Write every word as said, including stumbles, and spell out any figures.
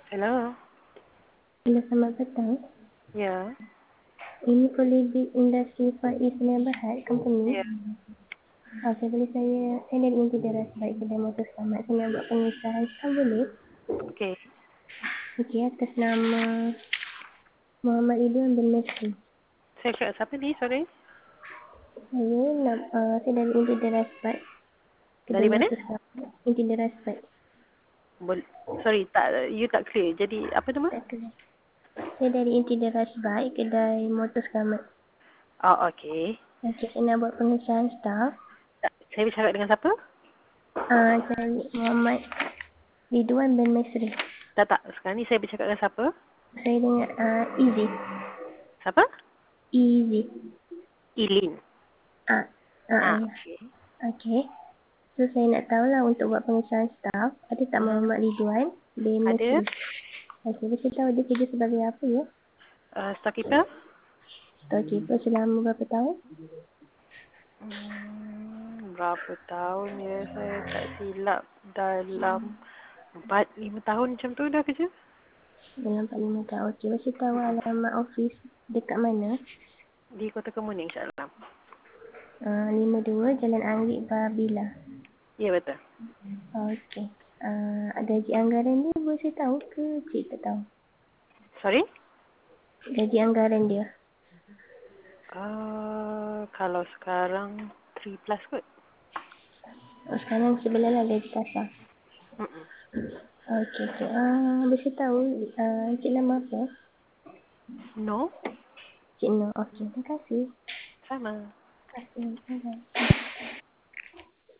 Hello. Hello, selamat petang. Ya. Ini Kolibri Industri Faiz Berhad Company. Ya. Okey, boleh saya, saya dari Intidara sebaik kedai motor selamat. Saya nak buat pengesahan stam boleh? Okey. Okey, atas nama Muhammad Idham bin Mesri. Saya cakap siapa ni? Sorry. Saya nak, uh, saya dari Intidara sebaik kedai Dari mana? motor selamat. Intidara sebaik. Bol Sorry, tak you tak clear. Jadi apa nama? Tak kena. Saya dari Intidara sebaik kedai motor selamat. Oh, okey. Okey, saya nak buat pengesahan staff. Tak, saya bercakap dengan siapa? Uh, saya Muhammad Ridwan bin Mesri. Tak, tak. Sekarang ni saya bercakap dengan siapa? Saya dengan uh, Easy. Siapa? Easy. Ilin. Ah, ah, ah, Ah, ya. okey. Okey. So, saya nak tahulah untuk buat pengesahan staff, ada tak Uh, Muhammad Ridwan bin ada Mesri? Okey, saya tahu dia kerja sebagai apa ya? uh, stockkeeper? Storekeeper selama berapa tahun? Hmm, berapa tahun ya? Saya tak silap dalam empat lima tahun macam tu dah kerja. Dalam empat lima tahun. Okey, saya tahu alamat office dekat mana? Di Kota Kemuning, insyaAllah. Uh, lima dua Jalan Anggi Babila. Ya, betul. Okey. Uh, gaji anggaran dia boleh saya tahu ke cik tak tahu? Sorry? Gaji anggaran dia. Uh, kalau sekarang three plus kot. Oh, sekarang sebelah lah gaji kasar. Mm-mm. Okey, okey. Ah, boleh saya tahu uh, cik nama apa? No, Cik Nur. Okey, terima kasih. sama. Terima kasih. Bye-bye.